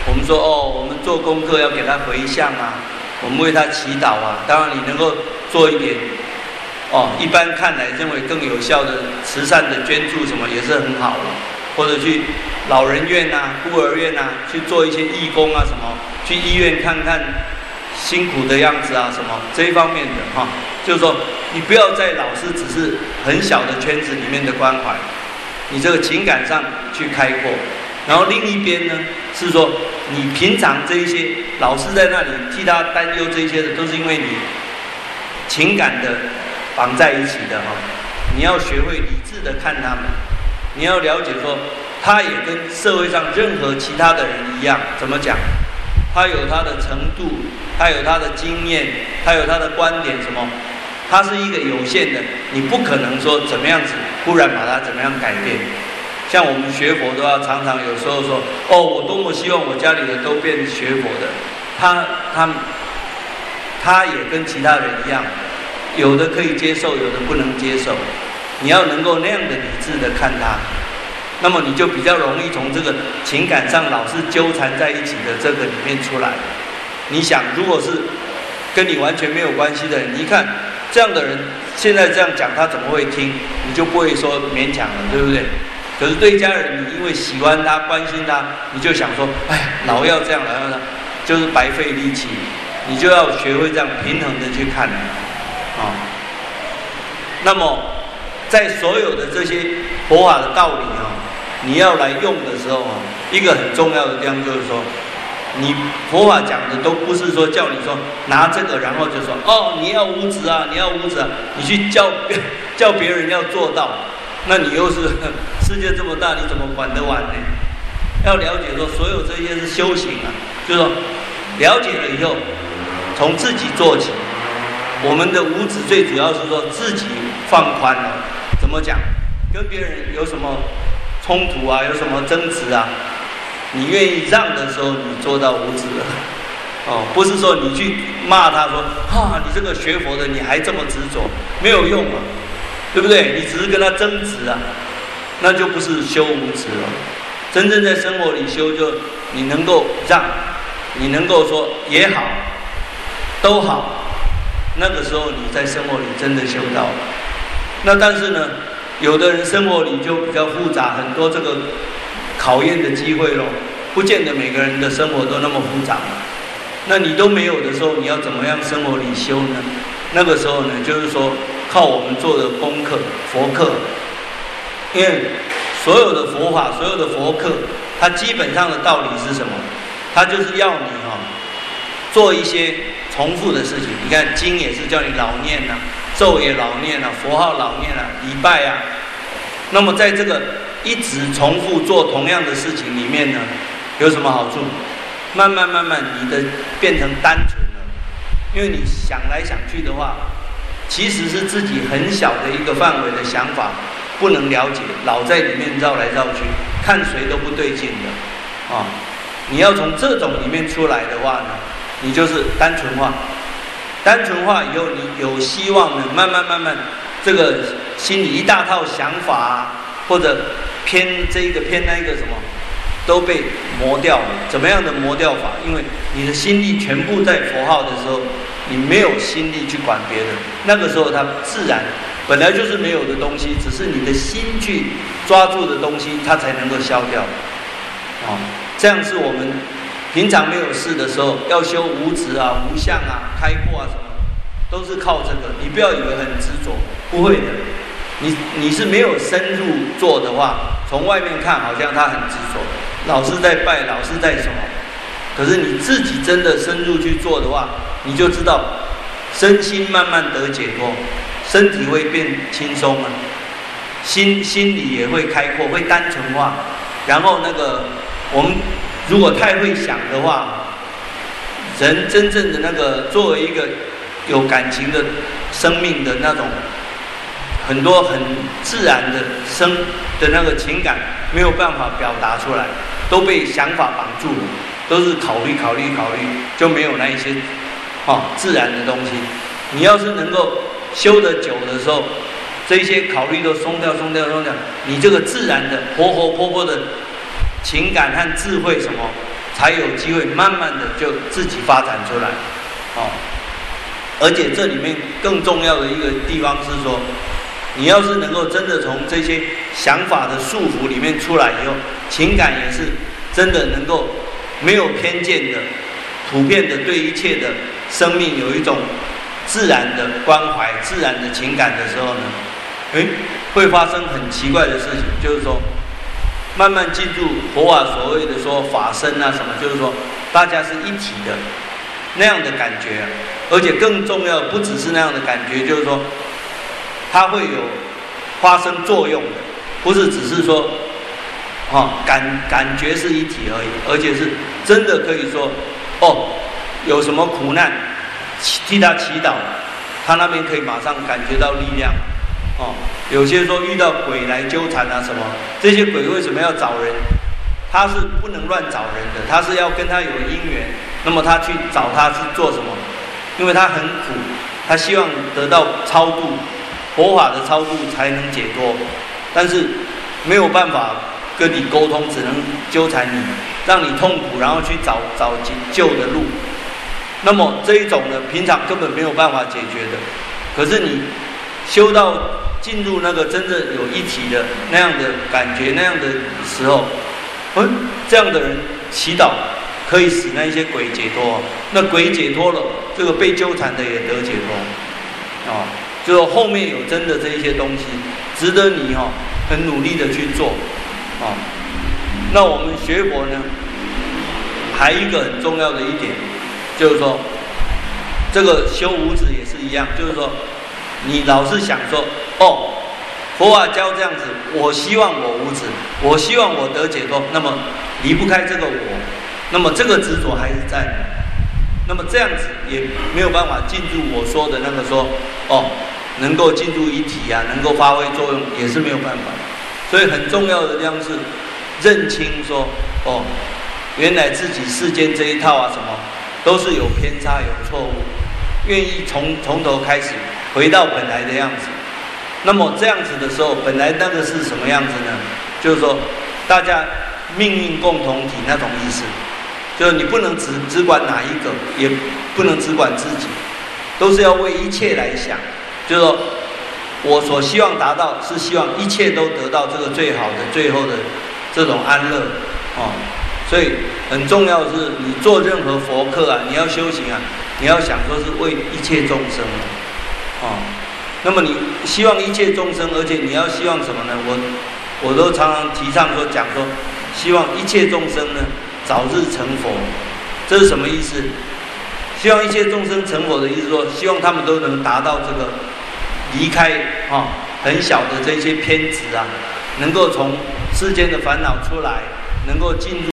我们说哦，我们做功课要给他回向啊，我们为他祈祷啊。当然，你能够做一点哦，一般看来认为更有效的慈善的捐助什么也是很好的，或者去老人院啊、孤儿院啊去做一些义工啊什么，去医院看看辛苦的样子啊什么这一方面的哈，就是说你不要在老是只是很小的圈子里面的关怀，你这个情感上去开阔。然后另一边呢是说，你平常这一些老是在那里替他担忧这一些的，都是因为你情感的绑在一起的哈。你要学会理智的看他们，你要了解说，他也跟社会上任何其他的人一样，怎么讲？他有他的程度，他有他的经验，他有他的观点什么，他是一个有限的，你不可能说怎么样子忽然把它怎么样改变。像我们学佛都要常常有时候说，哦，我多么希望我家里的都变学佛的，他也跟其他人一样，有的可以接受，有的不能接受。你要能够那样的理智的看他，那么你就比较容易从这个情感上老是纠缠在一起的这个里面出来。你想，如果是跟你完全没有关系的人，你看这样的人现在这样讲，他怎么会听？你就不会说勉强了，对不对？可是对家人，你因为喜欢他、关心他，你就想说，哎，老要这样，老要这样，就是白费力气。你就要学会这样平衡的去看，啊。那么，在所有的这些佛法的道理啊，你要来用的时候啊，一个很重要的地方就是说，你佛法讲的都不是说叫你说拿这个，然后就说哦，你要无执啊，你要无执啊，你去叫别人要做到。那你又是世界这么大，你怎么管得完呢？要了解说，所有这些是修行啊，就是说了解了以后，从自己做起。我们的无执最主要是说自己放宽了。怎么讲？跟别人有什么冲突啊，有什么争执啊，你愿意让的时候，你做到无执了。哦，不是说你去骂他说，哈，你这个学佛的你还这么执着，没有用啊。对不对？你只是跟他争执啊，那就不是修无执了。真正在生活里修，就你能够让，你能够说也好，都好，那个时候你在生活里真的修到了。那但是呢，有的人生活里就比较复杂，很多这个考验的机会咯，不见得每个人的生活都那么复杂。那你都没有的时候，你要怎么样生活里修呢？那个时候呢，就是说靠我们做的功课、佛课，因为所有的佛法、所有的佛课，它基本上的道理是什么？它就是要你做一些重复的事情。你看经也是叫你老念啊，咒也老念啊，佛号老念啊，礼拜啊。那么在这个一直重复做同样的事情里面呢，有什么好处？慢慢你的变成单纯了，因为你想来想去的话，其实是自己很小的一个范围的想法，不能了解，老在里面绕来绕去，看谁都不对劲的啊！你要从这种里面出来的话呢，你就是单纯化，单纯化以后，你有希望呢，慢慢，这个心里一大套想法啊，或者偏这一个偏那一个什么，都被磨掉了。怎么样的磨掉法？因为你的心力全部在佛号的时候，你没有心力去管别人，那个时候它自然本来就是没有的东西，只是你的心去抓住的东西，它才能够消掉。这样是我们平常没有事的时候要修无执啊、无相啊、开阔啊什么，都是靠这个。你不要以为很执着，不会的。你是没有深入做的话，从外面看好像他很执着，老是在拜，老是在什么。可是你自己真的深入去做的话，你就知道身心慢慢得解脱，身体会变轻松啊，心里也会开阔，会单纯化。然后那个我们如果太会想的话，人真正的那个作为一个有感情的生命的那种很多很自然的生的那个情感没有办法表达出来，都被想法绑住了，都是考虑，就没有那一些自然的东西。你要是能够修得久的时候，这些考虑都松掉，你这个自然的活泼的情感和智慧什么， 才有机会慢慢的就自己发展出来，而且这里面更重要的一个地方是说，你要是能够真的从这些想法的束缚里面出来以后，情感也是真的能够没有偏见的、普遍的对一切的生命有一种自然的关怀、自然的情感的时候呢，会发生很奇怪的事情，就是说，慢慢进入佛法所谓的说法身啊什么，就是说大家是一体的那样的感觉，而且更重要不只是那样的感觉，就是说它会有发生作用的，不是只是说感觉是一体而已，而且是真的可以说有什么苦难替他祈祷，他那边可以马上感觉到力量。有些说遇到鬼来纠缠啊什么，这些鬼为什么要找人？他是不能乱找人的，他是要跟他有因缘。那么他去找他是做什么？因为他很苦，他希望得到超度，佛法的超度才能解脱，但是没有办法跟你沟通，只能纠缠你，让你痛苦，然后去找救的路。那么这一种呢，平常根本没有办法解决的。可是你修到进入那个真正有一体的那样的感觉，那样的时候，这样的人祈祷可以使那一些鬼解脱。那鬼解脱了，这个被纠缠的也得解脱。就后面有真的这一些东西，值得你很努力的去做。那我们学佛呢，还有一个很重要的一点，就是说，这个修五指也是一样，就是说，你老是想说，佛法教这样子，我希望我无指，我希望我得解脱，那么离不开这个我，那么这个执着还是在，那么这样子也没有办法进入我说的那个说，能够进入一体啊，能够发挥作用，也是没有办法。所以很重要的地方是认清说，原来自己世间这一套啊什么，都是有偏差有错误，愿意从头开始回到本来的样子。那么这样子的时候，本来那个是什么样子呢？就是说，大家命运共同体那种意思，就是你不能只管哪一个，也不能只管自己，都是要为一切来想。就是说，我所希望达到，是希望一切都得到这个最好的、最后的这种安乐。所以很重要的是，你做任何佛课啊，你要修行啊，你要想说是为一切众生那么你希望一切众生，而且你要希望什么呢？我都常常提倡说讲说，希望一切众生呢早日成佛。这是什么意思？希望一切众生成佛的意思说，希望他们都能达到这个离开很小的这些偏执啊，能够从世间的烦恼出来，能够进入